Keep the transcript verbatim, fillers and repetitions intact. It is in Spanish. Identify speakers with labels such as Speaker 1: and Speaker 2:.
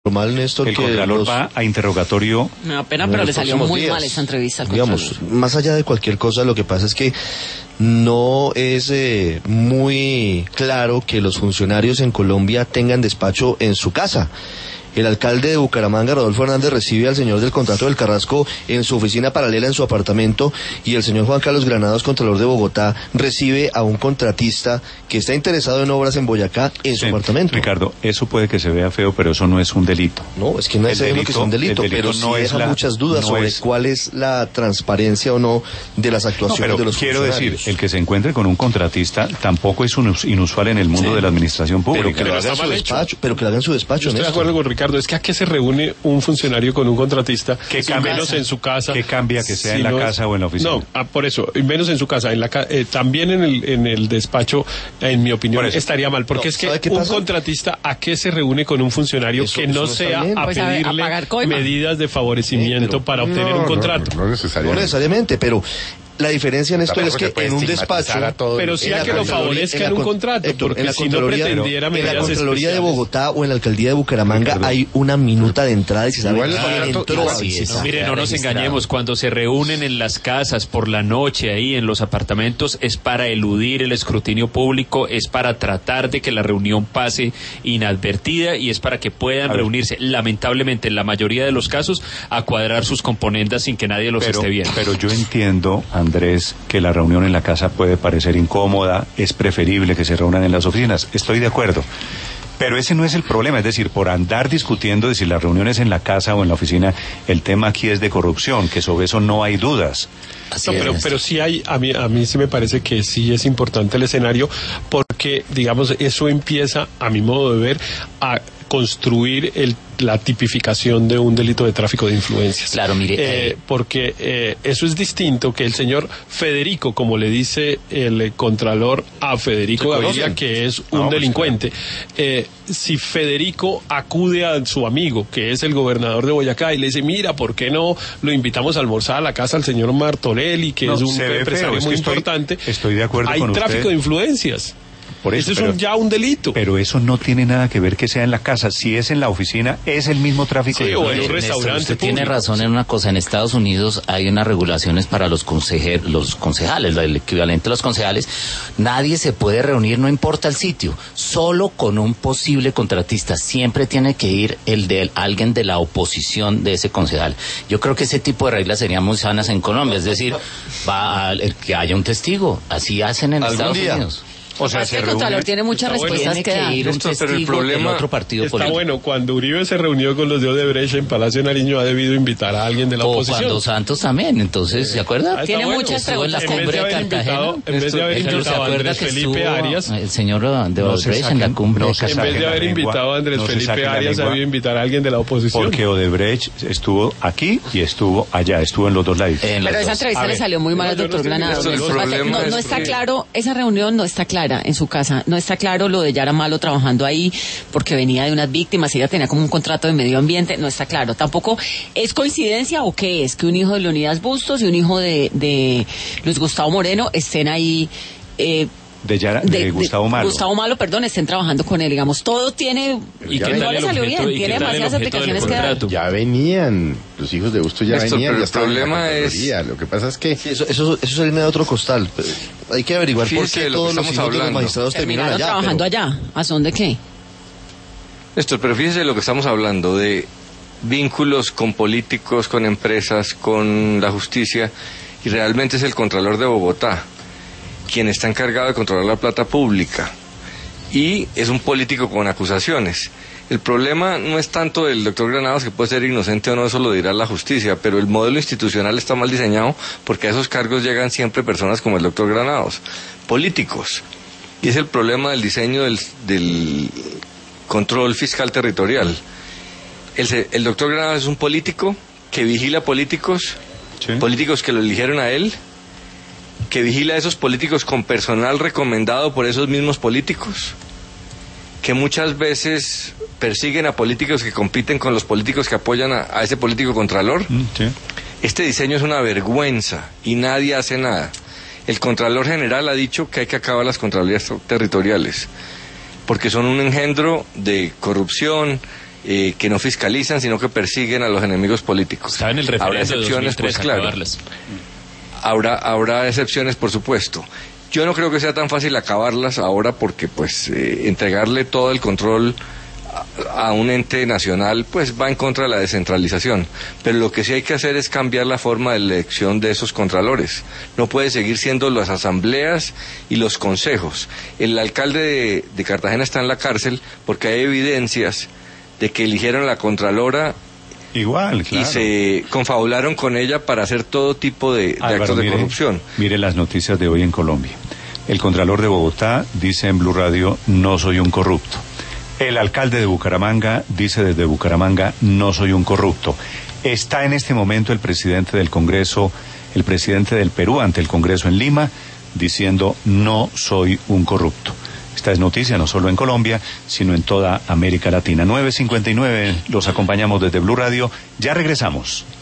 Speaker 1: normal, Néstor,
Speaker 2: el
Speaker 1: que
Speaker 2: Contralor
Speaker 1: los...
Speaker 2: va a interrogatorio.
Speaker 3: Me da pena, pero le salió muy días. mal esa entrevista al Contralor.
Speaker 1: Digamos, más allá de cualquier cosa, lo que pasa es que no es eh, muy claro que los funcionarios en Colombia tengan despacho en su casa. El alcalde de Bucaramanga, Rodolfo Hernández, recibe al señor del contrato del Carrasco en su oficina paralela en su apartamento, y el señor Juan Carlos Granados, Contralor de Bogotá, recibe a un contratista que está interesado en obras en Boyacá en su sí, apartamento.
Speaker 2: Ricardo, eso puede que se vea feo, pero eso no es un delito.
Speaker 1: No, es que no es delito, que es un delito, delito pero no sí deja la, muchas dudas no sobre es... cuál es la transparencia o no de las actuaciones no, pero de los
Speaker 2: quiero
Speaker 1: funcionarios.
Speaker 2: decir, el que se encuentre con un contratista tampoco es un inusual en el mundo sí. de la administración pública.
Speaker 1: Pero que, pero lo haga en su despacho, pero que lo haga en su despacho.
Speaker 4: Yo estoy de acuerdo con Ricardo. Es que a qué se reúne un funcionario con un contratista,
Speaker 2: ¿Qué
Speaker 4: cambia, menos en su casa.
Speaker 2: ¿Qué cambia que sea
Speaker 4: si
Speaker 2: en la
Speaker 4: no,
Speaker 2: casa o en la oficina?
Speaker 4: No, ah, por eso, menos en su casa, en la eh, también en el en el despacho, en mi opinión, estaría mal, porque no, es que un pasa? contratista, ¿a qué se reúne con un funcionario eso, que no eso sea a pues pedirle a a medidas de favorecimiento eh, pero, para obtener no, un contrato?
Speaker 1: No, no, necesariamente. no necesariamente, pero la diferencia en esto es que en un despacho,
Speaker 4: pero sí a que lo favorezca en un contrato,
Speaker 1: Héctor,
Speaker 4: porque
Speaker 1: en la
Speaker 4: si no pretendiera medidas
Speaker 1: en la Contraloría
Speaker 4: especiales.
Speaker 1: de Bogotá o en la Alcaldía de Bucaramanga Ricardo. Hay una minuta de entrada y se sabe quién entró.
Speaker 5: No, mire, no nos engañemos, cuando se reúnen en las casas por la noche ahí en los apartamentos es para eludir el escrutinio público, es para tratar de que la reunión pase inadvertida y es para que puedan reunirse, lamentablemente en la mayoría de los casos, a cuadrar sus componendas sin que nadie los
Speaker 2: pero,
Speaker 5: esté viendo.
Speaker 2: Pero yo entiendo, Andrés, que la reunión en la casa puede parecer incómoda, es preferible que se reúnan en las oficinas, estoy de acuerdo. Pero ese no es el problema, es decir, por andar discutiendo de si la reunión es en la casa o en la oficina, el tema aquí es de corrupción, que sobre eso no hay dudas.
Speaker 4: No, pero, pero sí hay, a mí, a mí sí me parece que sí es importante el escenario, porque, digamos, eso empieza, a mi modo de ver, a construir el, la tipificación de un delito de tráfico de influencias.
Speaker 5: Claro, mire.
Speaker 4: Eh, eh, porque eh, eso es distinto que el señor Federico, como le dice el eh, Contralor a Federico Gaviria, que es un no, delincuente. Pues, eh, si Federico acude a su amigo, que es el gobernador de Boyacá, y le dice, mira, ¿por qué no lo invitamos a almorzar a la casa al señor Martorelli, que no, es un empresario muy
Speaker 2: estoy,
Speaker 4: importante?
Speaker 2: Estoy de acuerdo
Speaker 4: Hay
Speaker 2: con usted.
Speaker 4: Hay tráfico de influencias.
Speaker 2: Por eso,
Speaker 4: eso
Speaker 2: pero,
Speaker 4: es ya un delito.
Speaker 2: Pero eso no tiene nada que ver que sea en la casa. Si es en la oficina, es el mismo tráfico.
Speaker 4: Sí,
Speaker 2: de
Speaker 4: o en un restaurante.
Speaker 3: Usted tiene razón en una cosa. En Estados Unidos hay unas regulaciones para los consejeros, los concejales, el equivalente a los concejales. Nadie se puede reunir, no importa el sitio, solo con un posible contratista. Siempre tiene que ir el de alguien de la oposición de ese concejal. Yo creo que ese tipo de reglas serían muy sanas en Colombia. Es decir, va a, que haya un testigo. Así hacen en Estados día? Unidos. O sea, el Contralor tiene muchas está respuestas bueno, que dar.
Speaker 4: Ir
Speaker 3: un
Speaker 4: pero el problema otro partido está político. Bueno, cuando Uribe se reunió con los de Odebrecht en Palacio de Nariño, ha debido invitar a alguien de la
Speaker 3: o
Speaker 4: oposición.
Speaker 3: Cuando Santos también, entonces, ¿se acuerda?
Speaker 4: Ah,
Speaker 3: tiene
Speaker 4: bueno.
Speaker 3: muchas preguntas.
Speaker 4: En vez de haber invitado, en vez de haber invitado a Andrés Felipe Arias,
Speaker 3: el señor de Odebrecht no en la cumbre.
Speaker 4: No en vez de haber invitado a Andrés no Felipe Arias, ha debido invitar a alguien de la oposición.
Speaker 2: Porque Odebrecht estuvo aquí y estuvo allá, estuvo en los dos lados.
Speaker 3: Pero esa entrevista le salió muy mal al doctor Granados. No está claro, esa reunión no está clara en su casa. No está claro lo de Yara Malo trabajando ahí porque venía de unas víctimas, ella tenía como un contrato de medio ambiente, no está claro. Tampoco es coincidencia o qué es que un hijo de Leonidas Bustos y un hijo de, de Luis Gustavo Moreno estén ahí. Eh,
Speaker 2: De, Yara, de, de Gustavo Malo.
Speaker 3: Gustavo Malo, perdón, estén trabajando con él, digamos, todo tiene, y que no le salió bien, tiene demasiadas aplicaciones que dar.
Speaker 6: Ya venían, los hijos de Bustos ya
Speaker 7: Esto,
Speaker 6: venían,
Speaker 7: pero
Speaker 6: ya
Speaker 7: el problema es...
Speaker 6: Lo que pasa es que...
Speaker 1: Sí, eso, eso, eso sería de otro costal, hay que averiguar por qué todos los hijos de los magistrados terminaron allá.
Speaker 3: trabajando
Speaker 1: pero...
Speaker 3: allá, ¿a son de qué?
Speaker 7: Esto, pero fíjese de lo que estamos hablando, de vínculos con políticos, con empresas, con la justicia, y realmente es el Contralor de Bogotá quien está encargado de controlar la plata pública y es un político con acusaciones. El problema no es tanto del doctor Granados, que puede ser inocente o no, eso lo dirá la justicia, pero el modelo institucional está mal diseñado porque a esos cargos llegan siempre personas como el doctor Granados, políticos, y es el problema del diseño del, del control fiscal territorial. El, el doctor Granados es un político que vigila políticos, sí. políticos que lo eligieron a él, que vigila a esos políticos con personal recomendado por esos mismos políticos, que muchas veces persiguen a políticos que compiten con los políticos que apoyan a, a ese político contralor. Mm, sí. Este diseño es una vergüenza y nadie hace nada. El Contralor General ha dicho que hay que acabar las contralorías territoriales porque son un engendro de corrupción eh, que no fiscalizan, sino que persiguen a los enemigos políticos.
Speaker 5: Estaba en el referendo
Speaker 7: habrá excepciones,
Speaker 5: de dos mil tres,
Speaker 7: pues claro.
Speaker 5: acabarlas.
Speaker 7: Habrá, habrá excepciones, por supuesto. Yo no creo que sea tan fácil acabarlas ahora porque, pues, eh, entregarle todo el control a, a un ente nacional, pues, va en contra de la descentralización. Pero lo que sí hay que hacer es cambiar la forma de elección de esos contralores. No puede seguir siendo las asambleas y los consejos. El alcalde de, de Cartagena está en la cárcel porque hay evidencias de que eligieron la contralora
Speaker 2: Igual, claro.
Speaker 7: y se confabularon con ella para hacer todo tipo de, de
Speaker 2: Álvaro,
Speaker 7: actos de
Speaker 2: mire,
Speaker 7: corrupción.
Speaker 2: Mire las noticias de hoy en Colombia. El Contralor de Bogotá dice en Blue Radio, no soy un corrupto. El alcalde de Bucaramanga dice desde Bucaramanga, no soy un corrupto. Está en este momento el presidente del Congreso, el presidente del Perú ante el Congreso en Lima, diciendo, no soy un corrupto. Esta es noticia no solo en Colombia, sino en toda América Latina. nueve cincuenta y nueve, los acompañamos desde Blue Radio. Ya regresamos.